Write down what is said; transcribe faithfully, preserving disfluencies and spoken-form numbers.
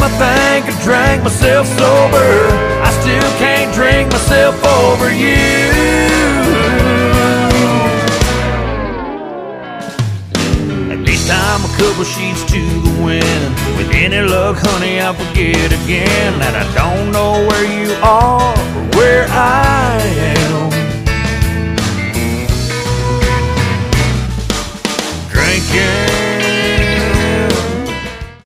I think I drank myself sober, I still can't drink myself over you. At least I'm a couple sheets to the wind. With any luck, honey, I'll forget again that I don't know where you are or where I am.